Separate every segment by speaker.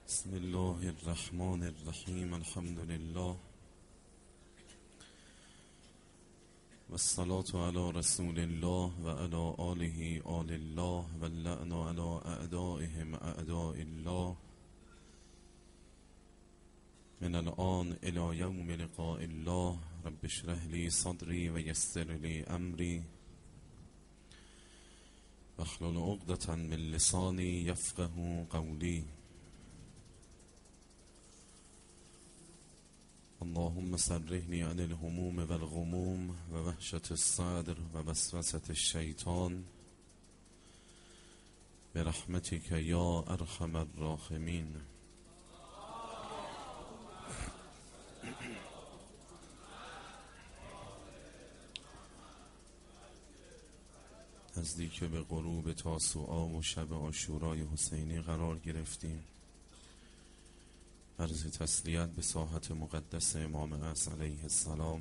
Speaker 1: بسم الله الرحمن الرحیم. الحمد لله والصلاة علی رسول الله و علی آله آل الله واللعن علی اعدائهم اعداء الله من الآن الى یوم لقاء الله. رب اشرح لی صدری و یسر لی امری واحلل عقدة من لسانی یفقه قولی. اللهم صرفني عن الهموم والغموم و وحشة الصدر و وسوسة الشیطان برحمتك یا ارحم الراحمین. نزدیک به غروب تاسوعا و شب عاشورای حسینی قرار گرفتیم. عرض تسلیت به ساحت مقدس امام عصر علیه السلام،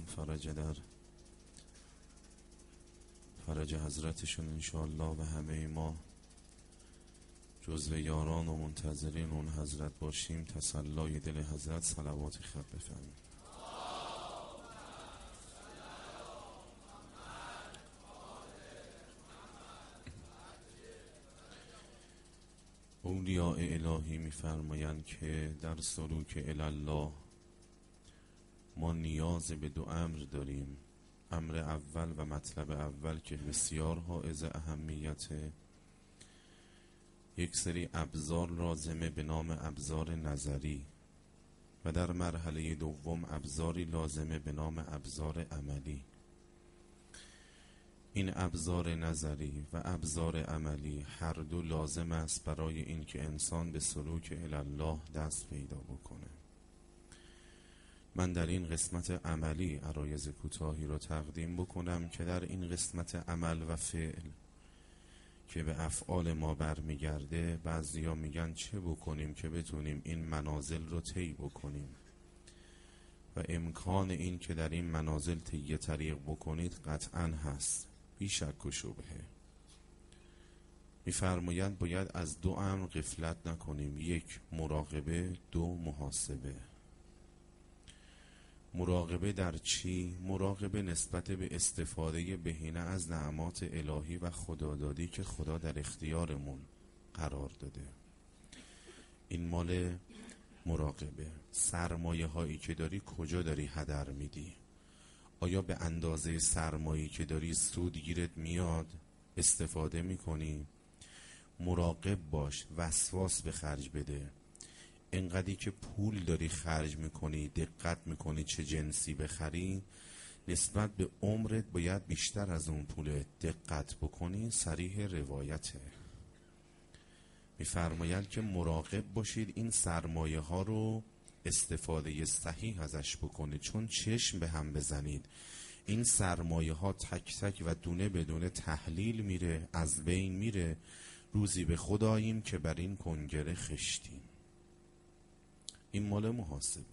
Speaker 1: فرج حضرتشون انشاءالله و همه ما جزو یاران و منتظرین اون حضرت باشیم. تسلای دل حضرت صلوات خط بفرماییم. اولیاء الهی می‌فرمایند که در سلوک الله ما نیاز به دو امر داریم. امر اول و مطلب اول که بسیار حائز اهمیت، یک سری ابزار لازمه به نام ابزار نظری و در مرحله دوم ابزاری لازمه به نام ابزار عملی. این ابزار نظری و ابزار عملی هر دو لازم است برای اینکه انسان به سلوک الله دست پیدا بکنه. من در این قسمت عملی عرایض کوتاهی رو تقدیم بکنم که در این قسمت عمل و فعل که به افعال ما برمیگرده، بعضیا میگن چه بکنیم که بتونیم این منازل رو طی بکنیم و امکان این که در این منازل طی طریق بکنید قطعا هست، بی شک و شبهه. میفرمایند باید از دو امر غفلت نکنیم: یک مراقبه، دو محاسبه. مراقبه در چی؟ مراقبه نسبت به استفاده بهینه از نعمات الهی و خدادادی که خدا در اختیارمون قرار داده. این مال مراقبه. سرمایه هایی که داری کجا داری هدر میدی؟ آیا به اندازه سرمایه‌ای که داری سود گیرت میاد استفاده میکنی؟ مراقب باش، وسواس به خرج بده. انقدری که پول داری خرج میکنی دقت میکنی چه جنسی بخری، نسبت به عمرت باید بیشتر از اون پول دقت بکنی. صریح روایته. میفرمایند که مراقب باشید این سرمایه ها رو استفاده صحیح ازش بکنید، چون چشم به هم بزنید این سرمایه ها تک تک و دونه بدونه تحلیل میره، از بین میره. روزی به خداییم که بر این کنگره خشتیم. این مال محاسبه.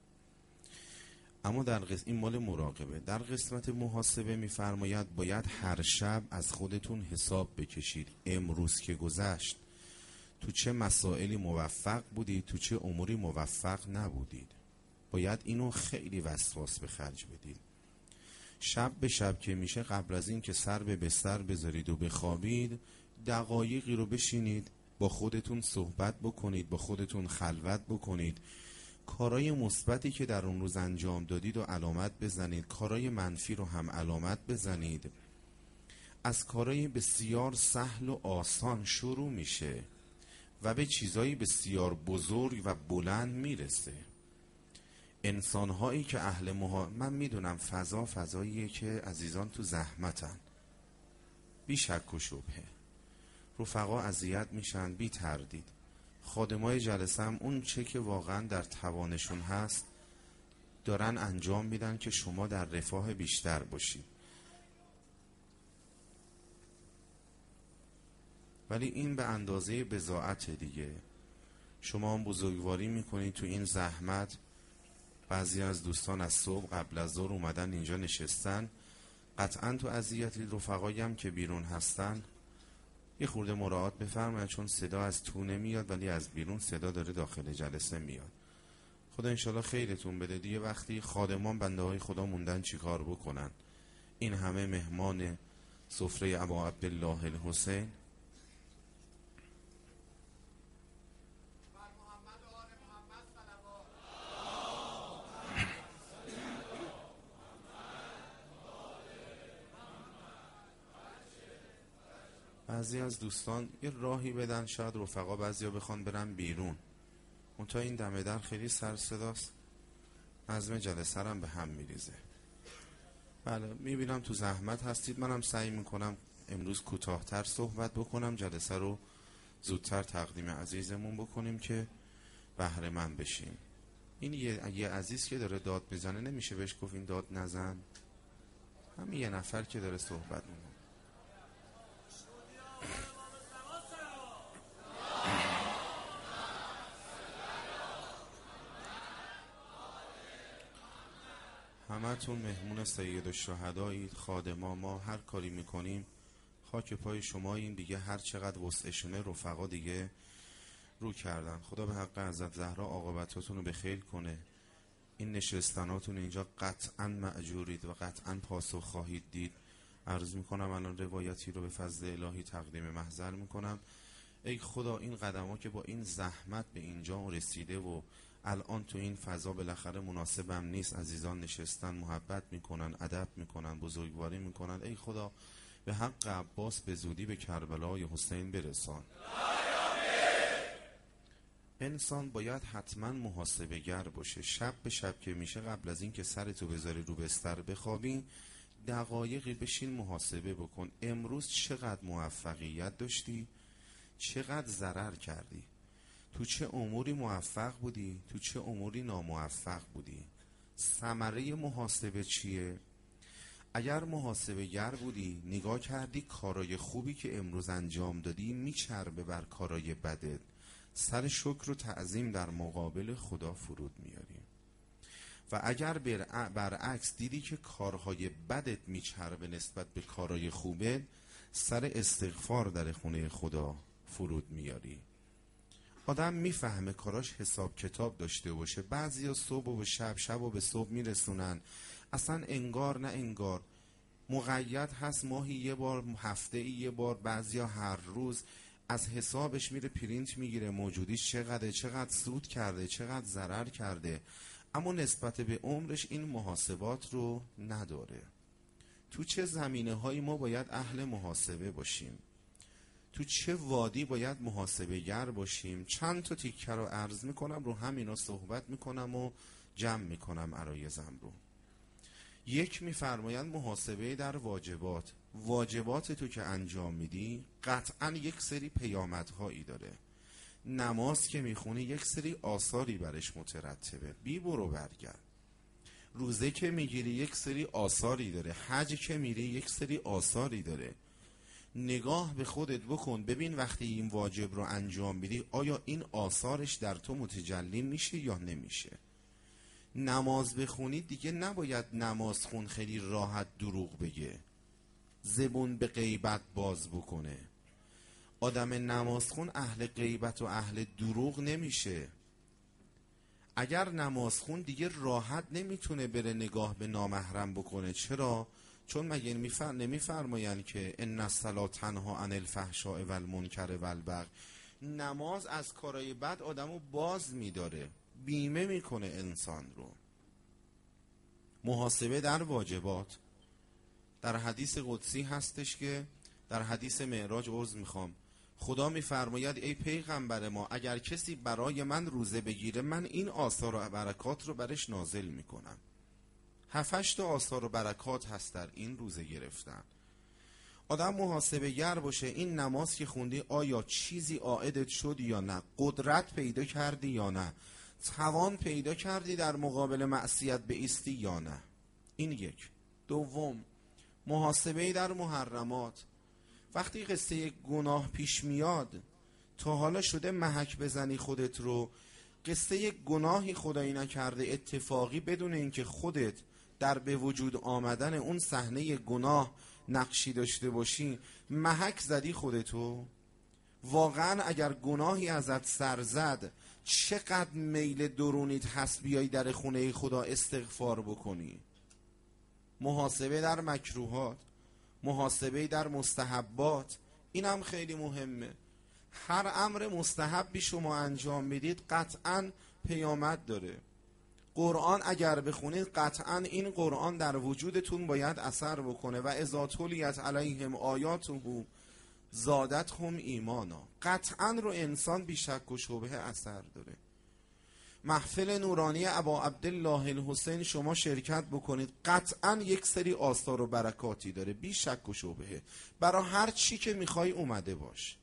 Speaker 1: اما این مال مراقبه. در قسمت محاسبه میفرماید باید هر شب از خودتون حساب بکشید. امروز که گذشت تو چه مسائلی موفق بودید، تو چه اموری موفق نبودید. باید اینو خیلی وسواس به خرج بدید. شب به شب که میشه قبل از این که سر به بستر بذارید و بخوابید، دقایقی رو بشینید با خودتون صحبت بکنید، با خودتون خلوت بکنید. کارای مثبتی که در اون روز انجام دادید و علامت بزنید، کارای منفی رو هم علامت بزنید. از کارای بسیار سهل و آسان شروع میشه و به چیزایی بسیار بزرگ و بلند میرسه. انسانهایی که من میدونم فضاییه که عزیزان تو زحمتن، بی شک و شبهه. رفقا اذیت میشن بی تردید. خادمای جلسه هم اون چه که واقعا در توانشون هست دارن انجام میدن که شما در رفاه بیشتر باشید. ولی این به اندازه بضاعت دیگه. شما هم بزرگواری میکنید تو این زحمت. بعضی از دوستان از صبح قبل از ظهر اومدن اینجا نشستن. قطعا تو اذیتی. رفقایی هم که بیرون هستن یه خورده مراعات بفرمایید، چون صدا از تو نمیاد ولی از بیرون صدا داره داخل جلسه میاد. خدا انشالله خیرتون بده. دیگه وقتی خادمان بنده های خدا موندن چیکار بکنن؟ این همه مهمان سفره ابا عبدالله الحسین. بعضی از دوستان یه راهی بدن، شاید رفقا بعضیا بخوان برن بیرون، منتها این دم در خیلی سر صداست، عزم جلسه هم به هم میریزه. بله میبینم تو زحمت هستید، منم سعی میکنم امروز کوتاه‌تر صحبت بکنم، جلسه رو زودتر تقدیم عزیزمون بکنیم که بهره مند بشیم. این یه عزیز که داره داد میزنه، نمیشه بهش گفت این داد نزن؟ همین یه نفر که داره صحبت میکنه. همتون مهمون سید الشهدایید، خادما. ما هر کاری میکنیم خاک پای شماییم دیگه، هر چقدر وسعشونه رفقا دیگه رو کردن. خدا به حق حضرت زهرا عاقبتاتون رو بخیر کنه. این نشستناتون اینجا قطعا مأجورید و قطعا پاسخ خواهید دید. عرض میکنم الان روایتی رو به فضل الهی تقدیم محضر میکنم. ای خدا این قدم‌ها که با این زحمت به اینجا رسیده و الان تو این فضا بالاخره مناسبم نیست، عزیزان نشستن محبت میکنن، ادب میکنن، بزرگواری میکنن، ای خدا به حق عباس به زودی به کربلای حسین برسان. انسان باید حتما محاسبه گر باشه. شب به شب که میشه، قبل از این که سرتو بذاری رو بستر بخوابی، دقایقی بشین محاسبه بکن. امروز چقدر موفقیت داشتی؟ چقدر ضرر کردی؟ تو چه اموری موفق بودی؟ تو چه اموری ناموفق بودی؟ ثمره محاسبه چیه؟ اگر محاسبه گر بودی، نگاه کردی کارای خوبی که امروز انجام دادی میچربه بر کارای بدت، سر شکر و تعظیم در مقابل خدا فرود میاری. و اگر برعکس دیدی که کارهای بدت میچربه نسبت به کارهای خوبت، سر استغفار در خونه خدا فرود میاری. آدم میفهمه کاراش حساب کتاب داشته باشه. بعضیا صبح و شب، شب و به صبح میرسونن، اصلا انگار نه انگار. مقید هست ماهی یه بار، هفته یه بار، بعضیا هر روز از حسابش میره پرینت میگیره موجودیش چقدره، چقدر سود کرده، چقدر ضرر کرده، اما نسبت به عمرش این محاسبات رو نداره. تو چه زمینه هایی ما باید اهل محاسبه باشیم؟ تو چه وادی باید محاسبه گر باشیم؟ چند تا تیکه رو عرض میکنم، رو همینا صحبت میکنم و جمع میکنم عرایزم رو. یک، میفرمایند محاسبه در واجبات. واجبات تو که انجام میدی قطعا یک سری پیامدهایی داره. نماز که میخونی یک سری آثاری برش مترتبه، بی برو برگرد. روزه که میگیری یک سری آثاری داره. حج که میری یک سری آثاری داره. نگاه به خودت بکن، ببین وقتی این واجب رو انجام میدی آیا این آثارش در تو متجلی میشه یا نمیشه. نماز بخونی دیگه نباید نماز خون خیلی راحت دروغ بگه، زبون به غیبت باز بکنه. آدم نماز خون اهل غیبت و اهل دروغ نمیشه. اگر نماز خون دیگه راحت نمیتونه بره نگاه به نامحرم بکنه. چرا؟ چون مگه نمیفرمایند که ان الصلاة تنها عن الفحشاء والمنکر والبغی؟ نماز از کارهای بد آدمو باز میداره، بیمه میکنه انسان رو. محاسبه در واجبات. در حدیث قدسی هستش که در حدیث معراج عرض میخوام، خدا میفرماید ای پیغمبر ما، اگر کسی برای من روزه بگیره من این آثار و برکات رو برش نازل میکنم. 7-8 تا آثار و برکات هست در این روزه گرفتن. آدم محاسبه گر باشه، این نماز که خوندی آیا چیزی عائدت شد یا نه؟ قدرت پیدا کردی یا نه؟ توان پیدا کردی در مقابل معصیت بایستی یا نه؟ این یک. دوم، محاسبه در محرمات. وقتی قصه گناه پیش میاد، تا حالا شده محک بزنی خودت رو؟ قصه گناهی خدایی نکرده اتفاقی بدون اینکه خودت در به وجود آمدن اون صحنه گناه نقشی داشته باشی محک زدی خودتو؟ واقعا اگر گناهی ازت سر زد چقدر میل درونیت هست بیایی در خونه خدا استغفار بکنی؟ محاسبه در مکروهات، محاسبه در مستحبات، این هم خیلی مهمه. هر امر مستحبی شما انجام میدید قطعاً پیامد داره. قرآن اگر بخونید قطعاً این قرآن در وجودتون باید اثر بکنه. و اذا تلیت علیهم آیاته زادتهم ایمانا، قطعاً رو انسان بی شک و شبهه اثر داره. محفل نورانی ابا عبدالله الحسین شما شرکت بکنید قطعاً یک سری آثار و برکاتی داره بی شک و شبهه. برای هر چی که میخوای اومده باش.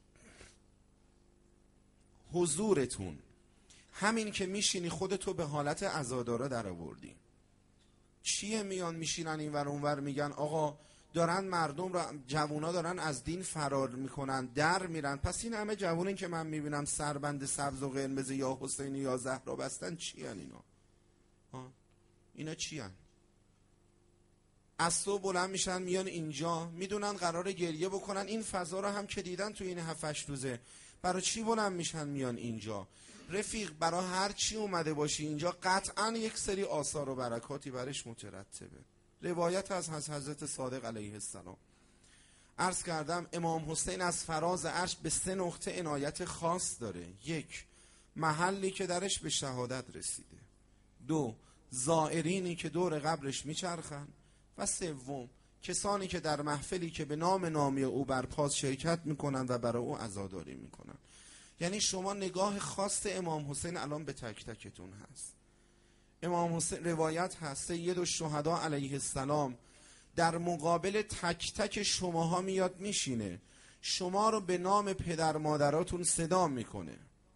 Speaker 1: حضورتون همین که میشینی خودتو به حالت عزاداره در آوردی. چیه میان میشینن این ور اون ور میگن آقا دارن مردم را، جوونا دارن از دین فرار میکنن در میرن. پس این همه جوونی که من میبینم سربند سبز و قرمز یا حسین یا زهرا بستن چی ان اینا؟ اینا چی ان؟ از صبح بلند میشن میان اینجا، میدونن قراره گریه بکنن. این فضا رو هم که دیدن تو این 7-8 روزه، برای چی بلند میشن میان اینجا؟ رفیق برای هر چی اومده باشی اینجا قطعا یک سری آثار و برکاتی برش مترتبه. روایت از حضرت صادق علیه السلام عرض کردم امام حسین از فراز عرش به 3 نقطه عنایت خاص داره. 1 محلی که درش به شهادت رسیده. 2 زائرینی که دور قبرش میچرخن. و 3 کسانی که در محفلی که به نام نامی او برپاس شرکت میکنن و برای او عزاداری میکنن. یعنی شما نگاه خاص امام حسین الان به تک تکتون هست. امام حسین روایت هست سید الشهدا علیه السلام در مقابل تک تک شماها میاد میشینه، شما رو به نام پدر مادراتون صدا میکنه.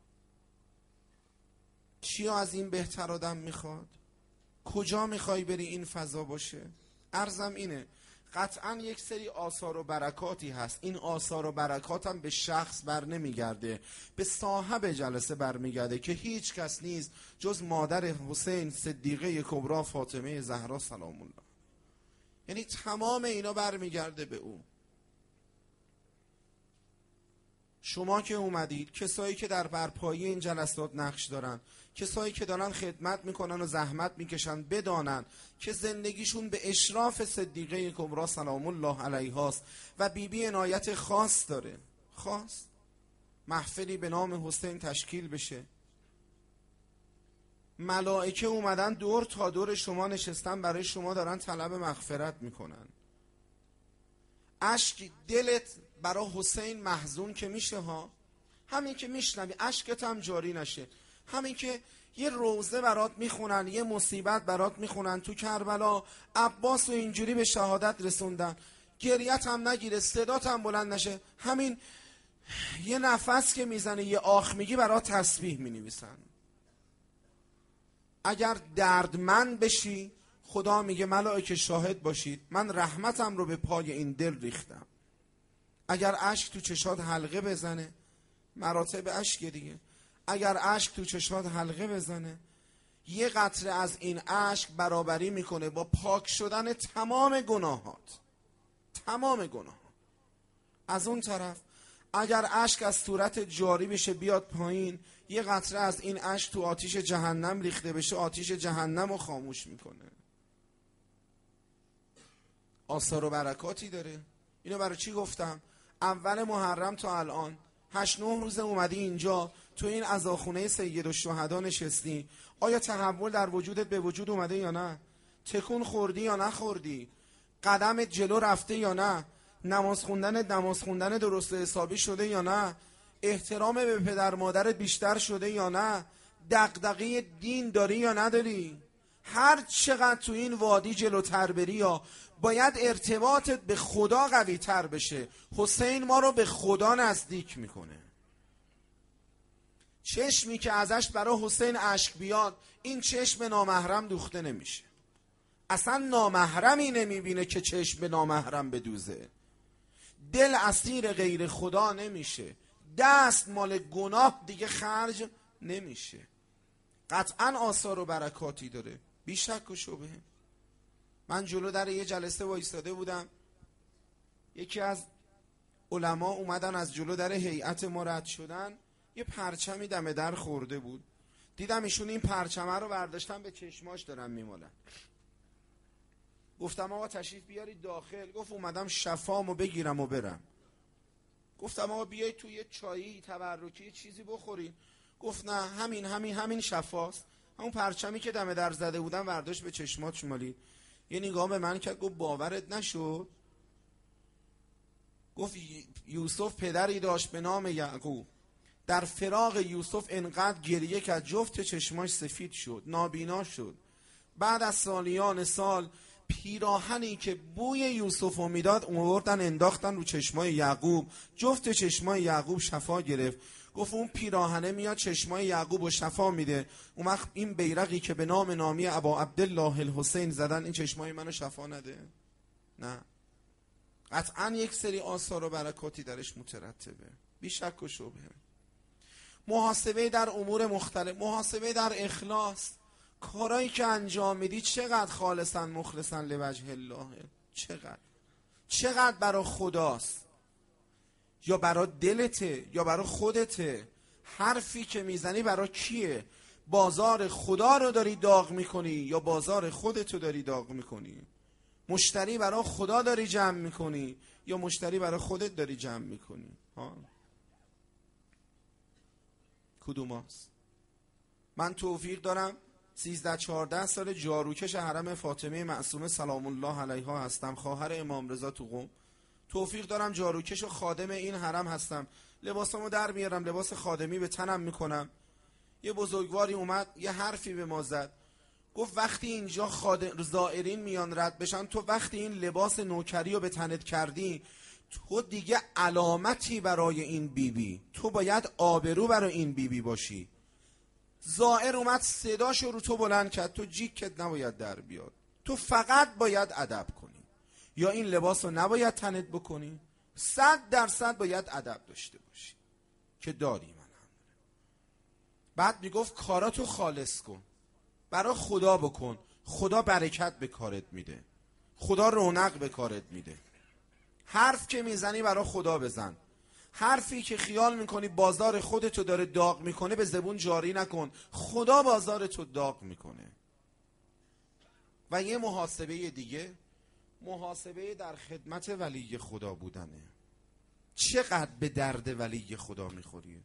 Speaker 1: چیا از این بهتر آدم میخواد؟ کجا میخوای بری این فضا باشه؟ عرضم اینه قطعا یک سری آثار و برکاتی هست. این آثار و برکات هم به شخص بر نمیگرده، به صاحب جلسه بر میگرده که هیچ کس نیست جز مادر حسین صدیقه کبری فاطمه زهرا سلام الله. یعنی تمام اینا بر میگرده به او. شما که اومدید، کسایی که در برپایی این جلسات نقش دارن، کسایی که دارن خدمت میکنن و زحمت میکشن، بدانن که زندگیشون به اشراف صدیقه کبری سلام الله علیها است و بیبی عنایت خاص داره. خاص محفلی به نام حسین تشکیل بشه، ملائکه اومدن دور تا دور شما نشستن، برای شما دارن طلب مغفرت میکنن. اشک دلت برای حسین محزون که میشه ها، همین که میشنوی اشکت هم جاری نشه. همین که یه روزه برات میخونن، یه مصیبت برات میخونن، تو کربلا عباس و اینجوری به شهادت رسوندن، گریت هم نگیره، صدات هم بلند نشه، همین یه نفس که میزنه، یه آخ میگی، برات تسبیح مینویسن. اگر دردمند بشی خدا میگه ملائکه شاهد باشید من رحمتم رو به پای این دل ریختم. اگر اشک تو چشات حلقه بزنه، مراتب اشک دیگه، اگر اشک تو چشات حلقه بزنه، یه قطره از این اشک برابری میکنه با پاک شدن تمام گناهات. تمام گناهات. از اون طرف اگر اشک از صورت جاری بشه بیاد پایین، یه قطره از این اشک تو آتیش جهنم ریخته بشه، آتیش جهنم رو خاموش میکنه. آثار و برکاتی داره. اینو برای چی گفتم؟ اول محرم تا الان 8-9 روز اومدی اینجا تو این عزاخونه سید الشهدا نشستی، آیا تحول در وجودت به وجود اومده یا نه؟ تکون خوردی یا نخوردی؟ قدمت جلو رفته یا نه؟ نماز خوندن درست حسابی شده یا نه؟ احترام به پدر مادرت بیشتر شده یا نه؟ دغدغه دین داری یا نداری؟ هر چقدر تو این وادی جلوتر بری یا باید ارتباطت به خدا قوی تر بشه. حسین ما رو به خدا نزدیک میکنه. چشمی که ازش برای حسین اشک بیاد، این چشم نامحرم دوخته نمیشه. اصلا نامحرمی نمیبینه که چشم به نامحرم بدوزه. دل اسیر غیر خدا نمیشه، دست مال گناه دیگه خرج نمیشه. قطعا آثار و برکاتی داره بی شک و شبهه. من جلو در یه جلسه وایستاده بودم، یکی از علما اومدن از جلو در هیئت ما رد شدن، یه پرچمی دم در خورده بود. دیدم ایشون این پرچمه رو برداشتن به چشماش دارن میمالن. گفتم آقا تشریف بیارید داخل. گفت اومدم شفامو بگیرم و برم. گفتم آقا بیایید توی یه چایی تبرکی چیزی بخورین. گفت نه همین شفاست. همون پرچمی که دم در زده بودن برداشت به چشمات شمالید. یه نگاه به من کرد، گفت باورت نشد؟ گفت یوسف پدری داشت به نام یعقوب، در فراق یوسف انقدر گریه که جفت چشماش سفید شد، نابینا شد. بعد از سالیان سال پیراهنی که بوی یوسف رو میداد آوردن انداختن رو چشمای یعقوب، جفت چشمای یعقوب شفا گرفت. گفت اون پیراهنه میاد چشمای یعقوب رو شفا میده، اون وقت این بیرقی که به نام نامی ابا عبدالله الحسین زدن این چشمای منو شفا نده؟ نه، قطعا یک سری آثار و برکاتی درش مترتبه، بی شک و شبهه. محاسبه در امور مختلف، محاسبه در اخلاص، کارایی که انجام میدی چقدر خالصا مخلصا لوجه الله، چقدر برای خداست، یا برای دلته یا برای خودته. حرفی که میزنی برای کیه؟ بازار خدا رو داری داغ میکنی یا بازار خودتو داری داغ میکنی؟ مشتری برای خدا داری جمع میکنی یا مشتری برای خودت داری جمع میکنی؟ کدوم هست؟ من توفیق دارم 13-14 سال جاروکش حرم فاطمه معصومه سلام الله علیها هستم، خواهر امام رضا تو قم. توفیق دارم جاروکش و خادم این حرم هستم، لباسامو در میارم، لباس خادمی به تنم میکنم. یه بزرگواری اومد یه حرفی به ما زد، گفت وقتی اینجا زائرین میان رد بشن، تو وقتی این لباس نوکری رو به تنت کردی، تو دیگه علامتی برای این بیبی، تو باید آبرو برای این بیبی باشی. زائر اومد صداشو رو تو بلند کرد، تو جیکت نباید در بیاد، تو فقط باید ادب کنی، یا این لباس رو نباید تنت بکنی، 100% باید ادب داشته باشی که داری. من هم بعد میگفت کاراتو خالص کن، برای خدا بکن، خدا برکت به کارت میده، خدا رونق به کارت میده. حرف که میزنی برای خدا بزن، حرفی که خیال میکنی بازار خودتو داره داغ میکنه به زبون جاری نکن، خدا بازارتو داغ میکنه. و یه محاسبه دیگه، محاسبه در خدمت ولی خدا بودنه. چقدر به درد ولی خدا میخوری؟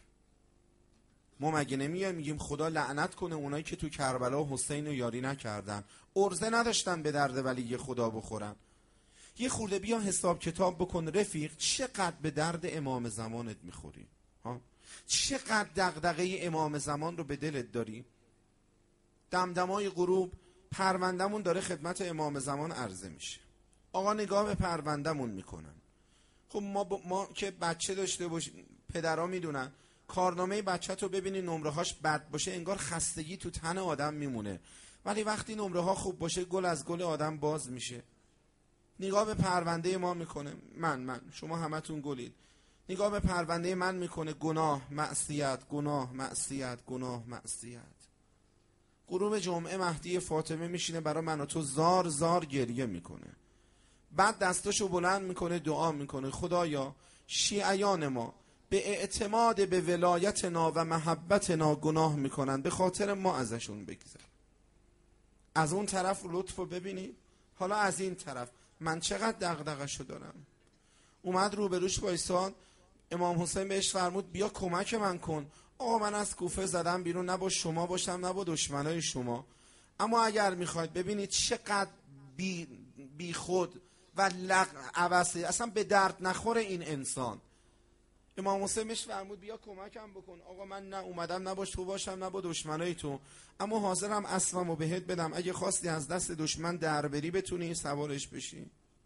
Speaker 1: ما مگه میگیم خدا لعنت کنه اونایی که تو کربلا و حسین رو یاری نکردن، ارزه نداشتن به درد ولی خدا بخورن. یه خورده بیا حساب کتاب بکن رفیق، چقدر به درد امام زمانت میخوری؟ چقدر دغدغه امام زمان رو به دلت داری؟ دمدمای غروب پروندمون داره خدمت امام زمان عرضه میشه، آقا نگاه به پروندمون میکنن. خب ما که بچه داشته باشیم، پدرها میدونن کارنامه بچه تو ببینی نمره هاش بد باشه انگار خستگی تو تن آدم میمونه، ولی وقتی نمره ها خوب باشه گل از گل آدم باز میشه. نگاه به پرونده ما میکنه، من شما همتون گلید، نگاه به پرونده من میکنه گناه معصیت، گناه معصیت، گناه معصیت. غروب جمعه مهدی فاطمه میشینه برای من و تو زار زار گریه میکنه، بعد دستاشو بلند میکنه دعا میکنه خدایا شیعیان ما به اعتماد به ولایتنا و محبتنا گناه میکنن، به خاطر ما ازشون بگذر. از اون طرف لطفو ببینید، حالا از این طرف من چقدر دغدغه‌شو دارم. اومد روبروش وایساد، امام حسین بهش فرمود بیا کمک من کن. آقا من از کوفه زدم بیرون، نه با شما باشم نه با دشمنای شما، اما اگر میخواید ببینید چقدر بی خود و عبثی، اصلا به درد نخور این انسان. امام حسین بهش فرمود بیا کمکم بکن. آقا من نه اومدم نه با تو باشم نه با دشمنای تو، اما حاضرم اسبمو بهت بدم، اگه خواستی از دست دشمن در بری بتونی سوارش بشی.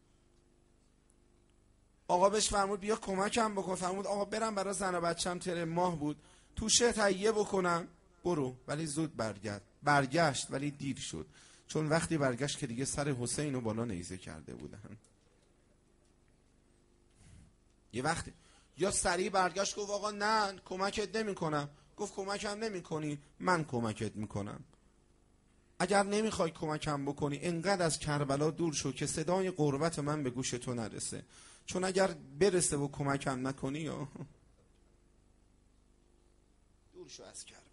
Speaker 1: آقا بهش فرمود بیا کمکم بکن. فرمود آقا برم برای زن و بچم تر ماه بود توشه تهیه بکنم. برو، ولی زود برگشت ولی دیر شد، چون وقتی برگشت که دیگه سر حسین رو بالا نیزه کرده بودن. یه وقتی یا سریع برگشت گفت آقا نه کمکت نمی کنم. گفت کمکم نمی کنی، من کمکت می کنم. اگر نمیخوای کمکم بکنی انقدر از کربلا دور شو که صدای قربت من به گوش تو نرسه. چون اگر برسه و کمکم نکنی یا دور شو از کربلا.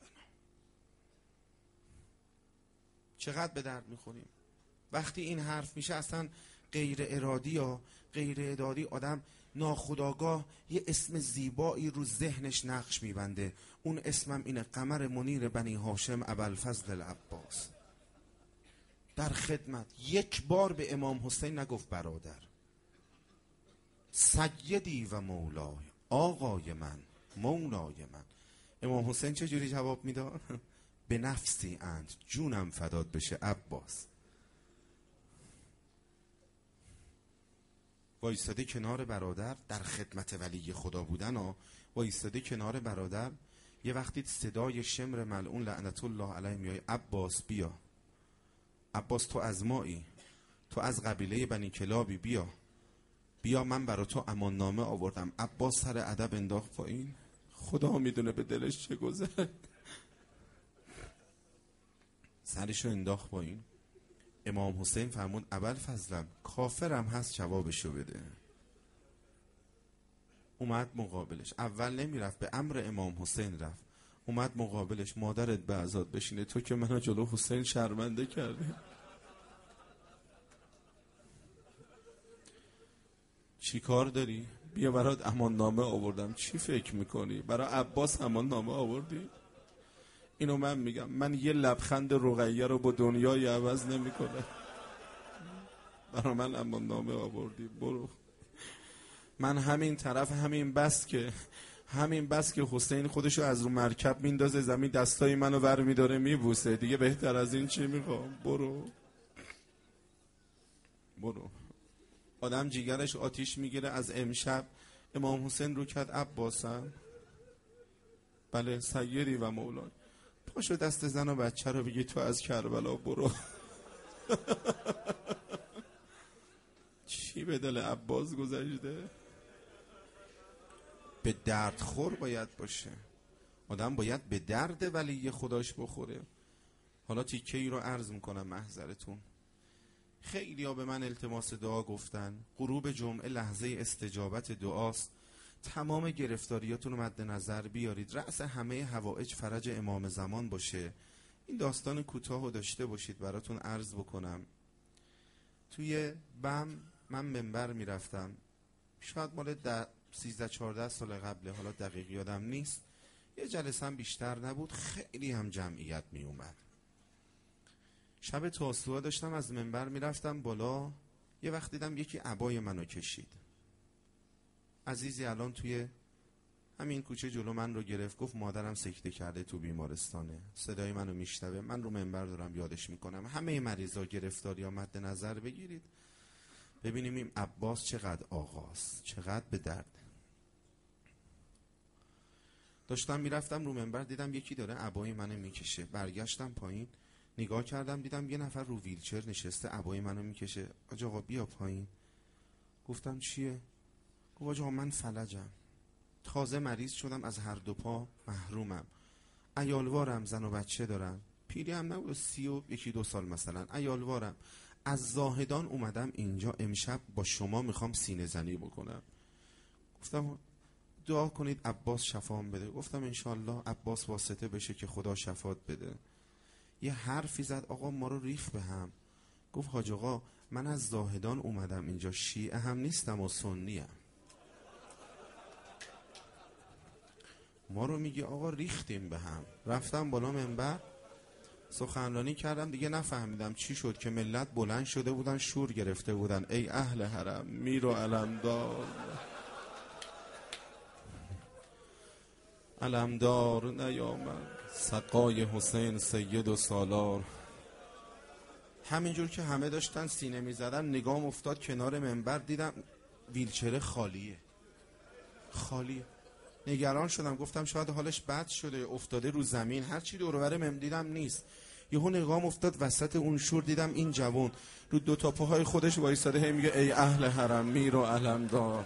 Speaker 1: چقدر به درد میخوریم وقتی این حرف میشه. اصلا غیر ارادی یا غیر ارادی آدم ناخودآگاه یه اسم زیبایی رو ذهنش نقش میبنده. اون اسمم اینه: قمر منیر بنی هاشم ابوالفضل العباس. در خدمت. یک بار به امام حسین نگفت برادر. سیدی و مولای، آقای من، مولای من. امام حسین چه جوری جواب میداد؟ به نفسی اند، جونم فدات بشه عباس. وایستاده کنار برادر، در خدمت ولی خدا بودن ها. وایستاده کنار برادر. یه وقتی صدای شمر ملعون لعنت الله علیه میای: عباس بیا، عباس تو از مایی، تو از قبیله بنی کلابی، بیا بیا من برا تو امان نامه آوردم. عباس سر ادب انداخت پایین. خدا میدونه به دلش چه گذشت. سرشو انداخت پایین. امام حسین فرمود: ابوالفضلم کافرم هست جوابشو بده. اومد مقابلش. اول نمیرفت، به امر امام حسین رفت. اومد مقابلش: مادرت به عزاد بشینه، تو که منو جلو حسین شرمنده کردی. چی کار داری؟ بیا برات امان نامه آوردم. چی فکر میکنی؟ برای عباس امان نامه آوردی؟ اینو من میگم. من یه لبخند رقیه رو با دنیای عوض نمیکنه. برای من امان نامه آوردی؟ برو. من همین طرف، همین بس که حسین خودشو از رو مرکب میندازه زمین، دستای منو ور میداره میبوسه. دیگه بهتر از این چی میخوام؟ برو. آدم جیگرش آتیش میگیره. از امشب امام حسین رو کرد: عباسم، بله سیدی و مولای، پاشو دست زن و بچه رو بگی تو از کربلا برو. چی به دل عباس گذشته؟ به درد خور باید باشه. آدم باید به درد ولی خداش بخوره. حالا تیکه ای رو عرض میکنم محضرتون. خیلی ها به من التماس دعا گفتن. غروب جمعه لحظه استجابت دعاست. تمام گرفتاریاتون رو مد نظر بیارید. رأس همه حوائج فرج امام زمان باشه. این داستان کوتاه رو داشته باشید براتون عرض بکنم. توی بم من منبر میرفتم. شاید مال 13-14 سال قبله، حالا دقیق یادم نیست. یه جلسه هم بیشتر نبود. خیلی هم جمعیت می اومد. شب تاسوعا داشتم از منبر میرفتم بالا. یه وقت دیدم یکی عبای منو کشید. عزیزی الان توی همین کوچه جلو من رو گرفت. گفت مادرم سکته کرده تو بیمارستانه. صدای منو میشنوه. من رو منبر دارم یادش میکنم. همه مریضا گرفتاری ها مد نظر بگیرید. ببینیم این عباس چقدر آغاز، چقدر به درد. داشتم میرفتم رو منبر دیدم یکی داره عبای منو میکشه. برگشتم پایین نگاه کردم دیدم یه نفر رو ویلچر نشسته عبای منو میکشه. آقا بیا پایین. گفتم چیه؟ گفت آقا من فلجم، تازه مریض شدم، از هر دو پا محرومم، عیالوارم، زن و بچه دارم، پیری هم نبود، 31-2 سال مثلا، عیالوارم، از زاهدان اومدم اینجا، امشب با شما میخوام سینه زنی بکنم. گفتم دعا کنید عباس شفام بده. گفتم انشالله عباس واسطه بشه که خدا شفات بده. یه حرفی زد آقا ما رو ریخ به هم. گفت حاج آقا من از زاهدان اومدم اینجا، شیعه هم نیستم و سنیم. ما رو میگه آقا ریختیم به هم. رفتم بالا منبر سخنرانی کردم. دیگه نفهمیدم چی شد که ملت بلند شده بودن شور گرفته بودن ای اهل حرم میر و علمدار، علمدار نیامد سقای حسین سید و سالار. همینجور که همه داشتن سینه میزدن نگام افتاد کنار منبر، دیدم ویلچر خالیه. نگران شدم، گفتم شاید حالش بد شده افتاده رو زمین. هرچی دور و برم دیدم نیست. یهو نگام افتاد وسط اون شور، دیدم این جوان رو 2 تا پاهای خودش وایساده هی میگه ای اهل حرم میر و علمدار.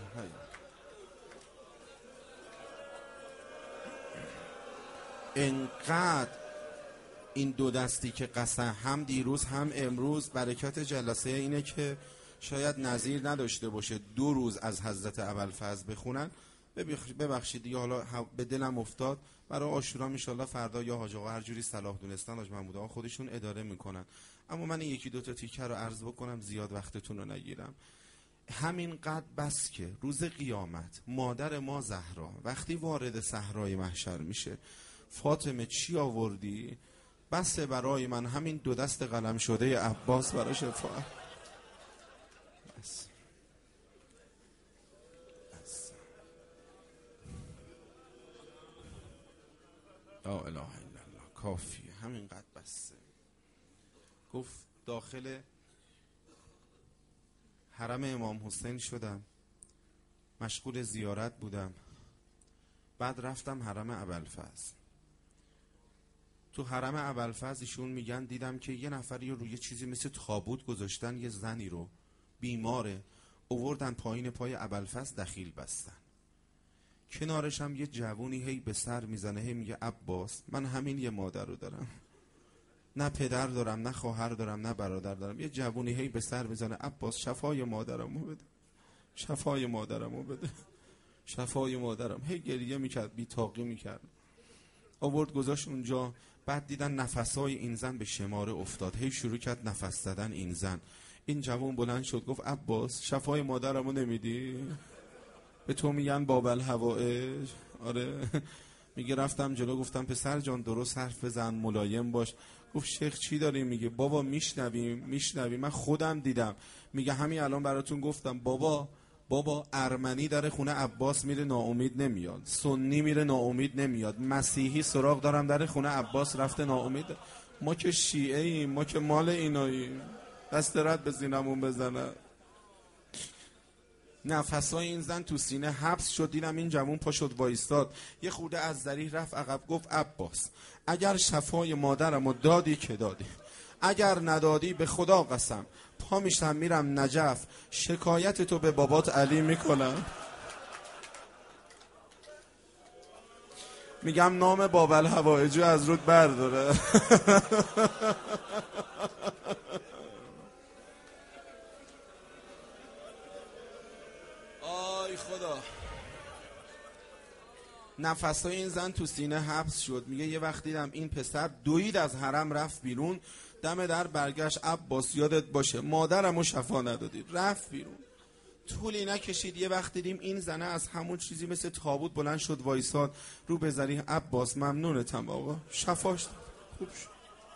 Speaker 1: انقدر این 2 دستی که قسم هم دیروز هم امروز برکت جلسه اینه که شاید نظیر نداشته باشه 2 روز از حضرت ابوالفضل بخونن. ببخشید دیگه، حالا به دلم افتاد برای عاشورا ان شاءالله فردا یا حاج آقا هر جوری صلاح دونستن حاج محمود آقا خودشون اداره میکنن. اما من 1-2 تا تیکه رو عرض بکنم زیاد وقتتون رو نگیرم. همین قد بس که روز قیامت مادر ما زهرا وقتی وارد صحرای محشر میشه، فاطمه چی آوردی؟ بسه برای من همین 2 دست قلم شده عباس برای شفاعت. بس. لا اله الا الله، کافیه، همین قد بسه. گفت داخل حرم امام حسین شدم، مشغول زیارت بودم، بعد رفتم حرم ابوالفضل. تو حرم ابوالفضل ایشون میگن دیدم که یه نفری روی چیزی مثل تابوت گذاشتن، یه زنی رو بیماره آوردن پایین پای ابوالفضل دخیل بستن. کنارش هم یه جوونی هی به سر میزنه، هی میگه عباس من همین یه مادر رو دارم، نه پدر دارم نه خواهر دارم نه برادر دارم. یه جوونی هی به سر میزنه عباس شفای مادرمو بده، شفای مادرمو بده، شفای مادرم. هی گریه میکرد، بی‌تاقی میکرد. آورد گذاشت اونجا. بعد دیدن نفسای این زن به شماره افتاد، هی شروع کرد نفس زدن این زن. این جوون بلند شد گفت عباس شفای مادرمو نمیدی؟ به تو میگن باب الهوائج. آره. میگه رفتم جلو گفتم پسر جان درست حرف بزن، ملایم باش. گفت شیخ چی داری میگه؟ بابا میشنویم من خودم دیدم. میگه همین الان براتون گفتم. بابا ارمنی داره خونه عباس میره ناامید نمیاد، سنی میره ناامید نمیاد، مسیحی سراغ دارم در خونه عباس رفته ناامید. ما که شیعه ایم، ما که مال ایناییم، دست رد به زینمون بزنه. نفسای این زن تو سینه حبس شد. دیدم این جوون پا شد وایستاد، یه خورده از ذریح رفت عقب. گفت عباس اگر شفای مادرمو دادی که دادی، اگر ندادی به خدا قسم پا میشم میرم نجف شکایت تو به بابات علی میکنم. میگم نام باب الهوائج از رود برداره. آی خدا. نفسای این زن تو سینه حبس شد. میگه یه وقت دیدم این پسر دوید از حرم رفت بیرون، دم در برگشت عباس یادت باشه مادرمو شفا ندادی، رفت بیرون. طولی نکشید یه وقت دیدیم این زنه از همون چیزی مثل تابوت بلند شد وایساد رو به ذریح عباس ممنونتم آقا، شفاش خوب شد.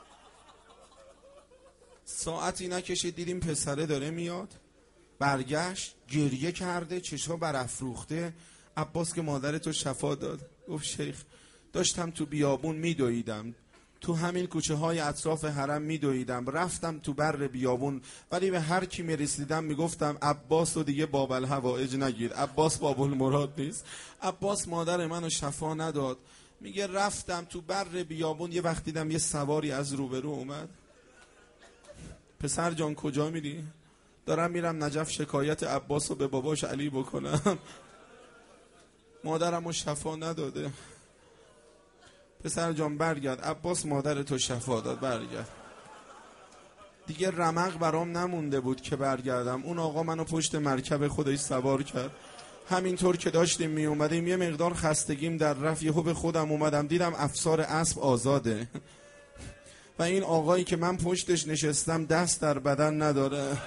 Speaker 1: ساعتی نکشید دیدیم پسره داره میاد، برگشت گریه کرده چشا برافروخته. عباس که مادر تو شفا داد. گفت شیخ داشتم تو بیابون میدویدم، تو همین کوچه های اطراف حرم میدویدم، رفتم تو بر بیابون ولی به هر کی میرسیدم میگفتم عباس و دیگه باب الهوائج نگیر، عباس باب المراد نیست، عباس مادر منو شفا نداد. میگه رفتم تو بر بیابون یه وقت دیدم یه سواری از روبرو اومد. پسر جان کجا میری؟ دارم میرم نجف شکایت عباس رو به باباش علی بکنم، مادرمو شفا نداده. پسر جان برگرد، عباس مادر تو شفا داد، برگرد. دیگه رمق برام نمونده بود که برگردم. اون آقا منو پشت مرکب خودش سوار کرد. همینطور که داشتیم می اومدیم یه مقدار خستگیم در رفت، یهو به خودم اومدم دیدم افسار اسب آزاده و این آقایی که من پشتش نشستم دست در بدن نداره.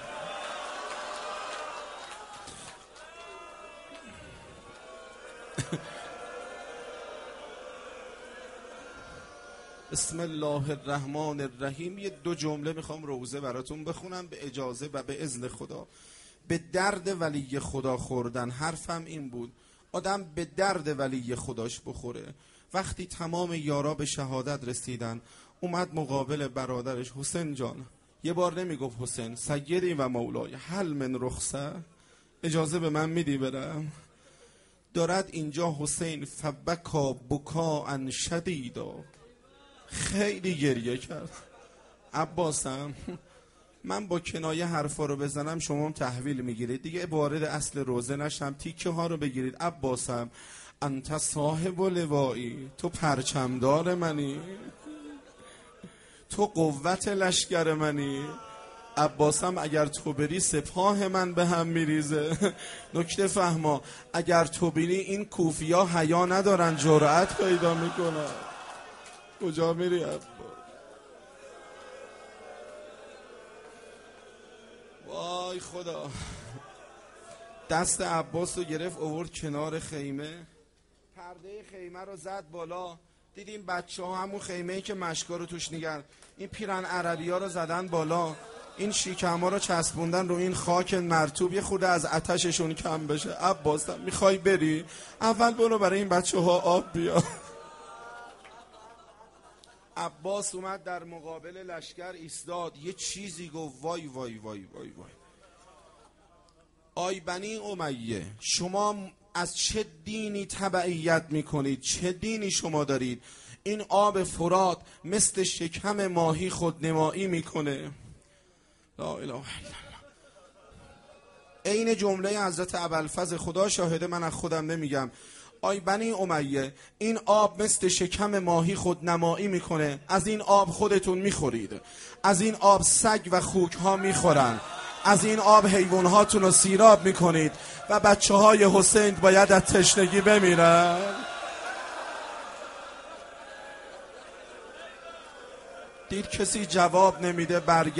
Speaker 1: بسم الله الرحمن الرحیم. یه 2 جمله میخوام روزه براتون بخونم به اجازه و به اذن خدا. به درد ولی خدا خوردن. حرفم این بود آدم به درد ولی خداش بخوره. وقتی تمام یارا به شهادت رسیدن اومد مقابل برادرش، حسین جان، یه بار نمیگفت حسین سیدی و مولای هل من رخصه، اجازه به من میدی برم؟ دارد اینجا حسین فبکا بکا شدیدا، خیلی گریه کرد. عباسم من با کنایه حرفا رو بزنم شما هم تحویل میگیرید دیگه، وارد اصل روزه نشم تیکه ها رو بگیرید. عباسم انت صاحب لوایی، تو پرچمدار منی، تو قوت لشکر منی. عباسم اگر تو بری سپاه من به هم میریزه. نکته فهما، اگر تو بری این کوفیا حیا ندارن، جرأت پیدا میکنن. کجا میری عباس؟ وای خدا. دست عباس رو گرفت آورد کنار خیمه، پرده خیمه رو زد بالا. دیدیم بچه ها همون خیمه‌ای که مشکا رو توش نگن، این پیرن عربی ها رو زدن بالا، این شیکم ها رو چسبوندن رو این خاک مرطوب، یه خورده از آتششون کم بشه. عباس میخوای بری؟ اول برو برای این بچه ها آب بیا. عباس اومد در مقابل لشکر ایستاد، یه چیزی گفت وای وای وای وای وای. آی بنی امیه، شما از چه دینی تبعیت میکنید؟ چه دینی شما دارید؟ این آب فرات مثل شکم ماهی خودنمایی میکنه. لا اله الا الله. عین جمله حضرت ابوالفضل، خدا شاهده من از خودم نمیگم. آی بنی امیه، این آب مثل شکم ماهی خودنمایی میکنه، از این آب خودتون میخورید، از این آب سگ و خوک ها میخورن، از این آب حیوان هاتون رو سیراب میکنید و بچه های حسین باید از تشنگی بمیرن. دید کسی جواب نمیده،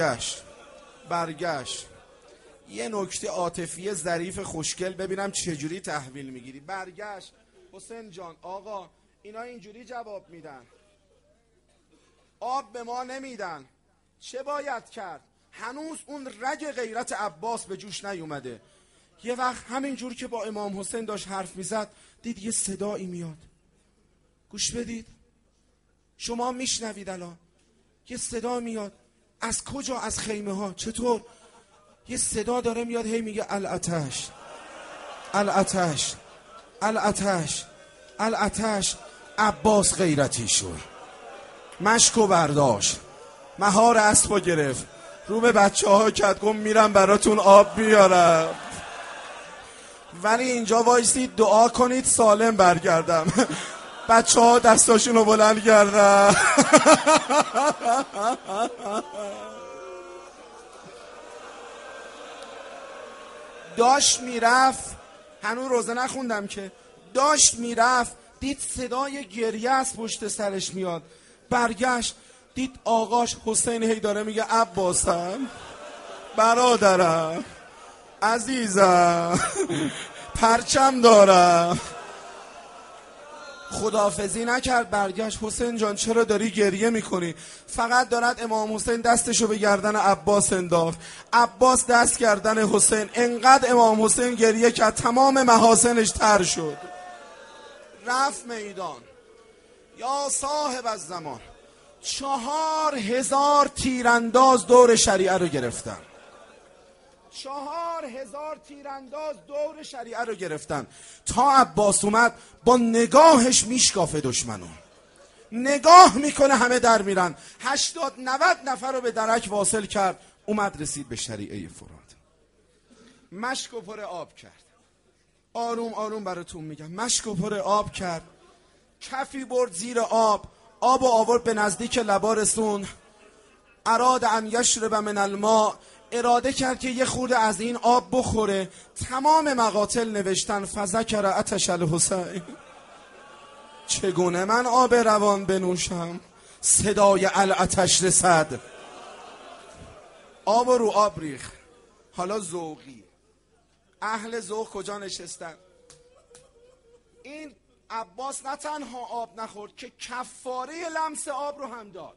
Speaker 1: برگشت. یه نکته عاطفی ظریف خوشگل ببینم چجوری تحویل میگیری. برگشت، حسین جان آقا اینا اینجوری جواب میدن، آب به ما نمیدن، چه باید کرد؟ هنوز اون رگ غیرت عباس به جوش نیومده. یه وقت همینجور که با امام حسین داشت حرف میزد، دید یه صدایی میاد. گوش بدید، شما میشنوید الان یه صدا میاد. از کجا؟ از خیمه ها. چطور؟ یه صدا داره میاد، هی میگه الاتش الاتش الاتش الاتش. عباس غیرتی شد، مشکو برداشت، مهار اسبو گرفت، رو به بچه ها کرد، گفت میرم براتون آب بیارم، ولی اینجا وایسید دعا کنید سالم برگردم. بچه ها دستاشون رو بلند کردن. داشت میرفت، هنوز روزه نخوندم که، داشت میرفت دید صدای گریه از پشت سرش میاد. برگشت دید آقاش حسین هی داره میگه عباسم، برادرم، عزیزم، پرچم دارم. خداحافظی نکرد، برگشت. حسین جان چرا داری گریه میکنی؟ فقط دارد امام حسین دستشو به گردن عباس انداخت، عباس دست گردن حسین، انقدر امام حسین گریه کرد تمام محاسنش تر شد. رفت میدان. یا صاحب الزمان، 4000 تیرانداز دور شریعه رو گرفتن. 4000 تیرانداز دور شریعه رو گرفتن تا عباس اومد با نگاهش میشکافه دشمنو، نگاه میکنه همه در میرن. 80-90 نفر رو به درک واصل کرد، اومد رسید به شریعه فرات. مشک و پر آب کرد. آروم آروم براتون میگم، مشک و پر آب کرد، کفی برد زیر آب، آب و آورد به نزدیک لبا رسون. اراد ان یشرب من الماء، اراده کرد که یه خورده از این آب بخوره. تمام مقاتل نوشتن فذکر عطش الحسین، چگونه من آب روان بنوشم؟ صدای العطش رسد، آب رو آب ریخ. حالا ذوقی، اهل ذوق کجا نشستن؟ این عباس نه تنها آب نخورد که کفاره لمس آب رو هم داد.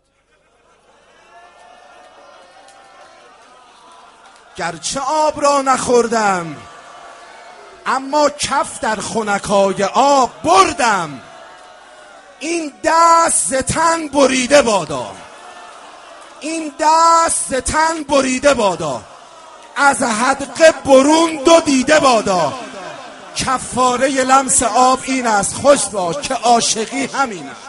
Speaker 1: گرچه آب را نخوردم، اما کف در خنکای آب بردم. این دست ز تن بریده بادا، این دست ز تن بریده بادا، از حدقه برون دو دیده بادا. کفاره لمس آب این است، خوش باش که عاشقی همین است.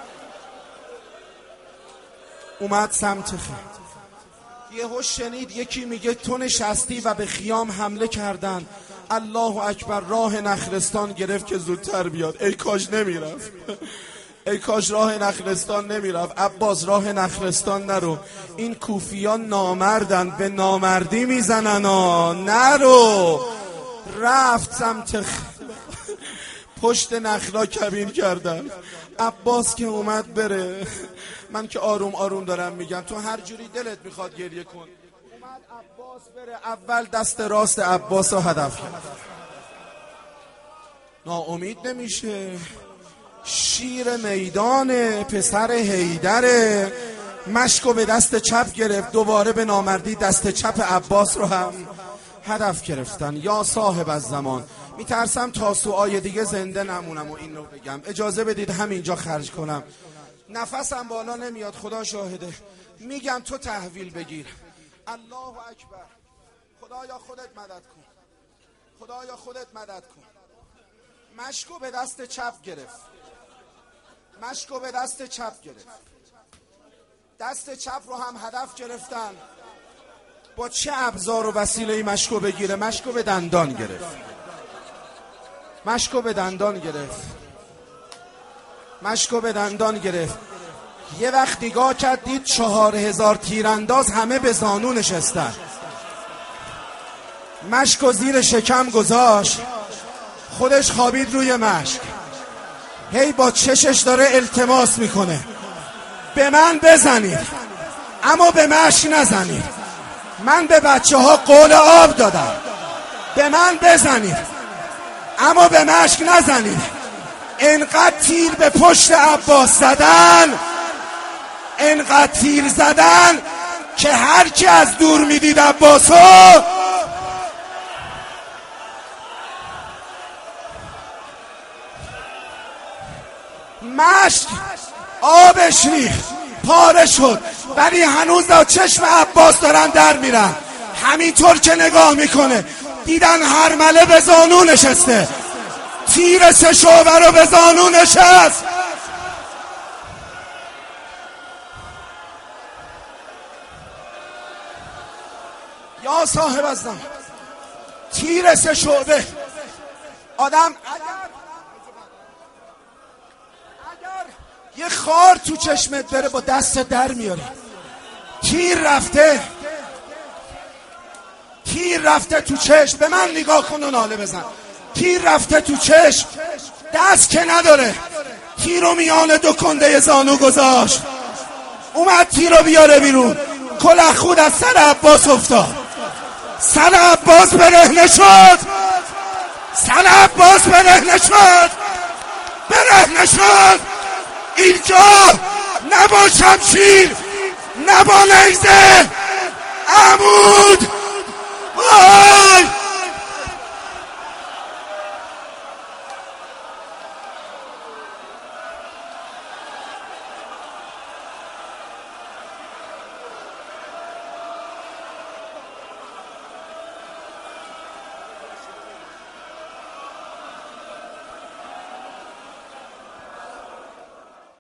Speaker 1: اومد سمت خیمه، یهو شنید یکی میگه تو نشستی و به خیام حمله کردن. الله اکبر، راه نخرستان گرفت که زودتر بیاد. ای کاش نمیرفت، ای کاش راه نخلستان نمیرفت. عباس راه نخلستان نرو، این کوفیان نامردن، به نامردی میزنن نرو. رفت سمت پشت نخلا کبیر کردن. عباس که اومد بره، من که آروم آروم دارم میگم، تو هر جوری دلت میخواد گریه کن. اومد عباس بره، اول دست راست عباس رو هدف کرد. ناامید نمیشه، شیر میدانه، پسر حیدره. مشکو به دست چپ گرفت، دوباره به نامردی دست چپ عباس رو هم هدف گرفتن. یا صاحب الزمان، میترسم تا سوای دیگه زنده نمونم و این رو بگم. اجازه بدید همینجا خرج کنم، نفسم بالا نمیاد، خدا شاهده. میگم تو تحویل بگیر. الله اکبر. خدایا خودت مدد کن، خدایا خودت مدد کن. مشکو به دست چپ گرفت، مشکو به دست چپ گرفت، دست چپ رو هم هدف گرفتن. با چه ابزار و وسیله‌ای مشکو بگیره؟ مشکو به دندان گرفت، مشکو به دندان گرفت، مشکو به دندان گرفت. یه وقت نگاه کرد دید 4000 تیرانداز همه به زانو نشستن. مشکو زیر شکم گذاشت، خودش خوابید روی مشک. هی با چشش داره التماس میکنه به من بزنید اما به مشک نزنید. من به بچه ها قول آب دادم، به من بزنید اما به مشک نزنید. انقدر تیر به پشت عباس زدن، انقدر تیر زدن که هر کی از دور میدید عباسو مشک آبش ریخت، پاره شد. ولی هنوز دا چشم عباس دارن در میرن. همینطور که نگاه میکنه دیدن هرمله به زانو نشسته، تیر 3 شعبه رو به زانو نشست. یا صاحب الزمان، تیر 3 شعبه. آدم اگر یه خار تو چشمت بره با دست در میاری. تیر رفته، تیر رفته تو چشم. به من نگاه کن و ناله بزن. تیر رفته تو چشم، دست که نداره، تیر رو میان 2 کنده زانو گذاشت. اومد تیر رو بیاره بیرون، کلاه خود از سر عباس افتاد. سر عباس برهنه شد، سر عباس برهنه شد، برهنه شد. اینجا نه با شمشیر نه با نیزه، عمود وای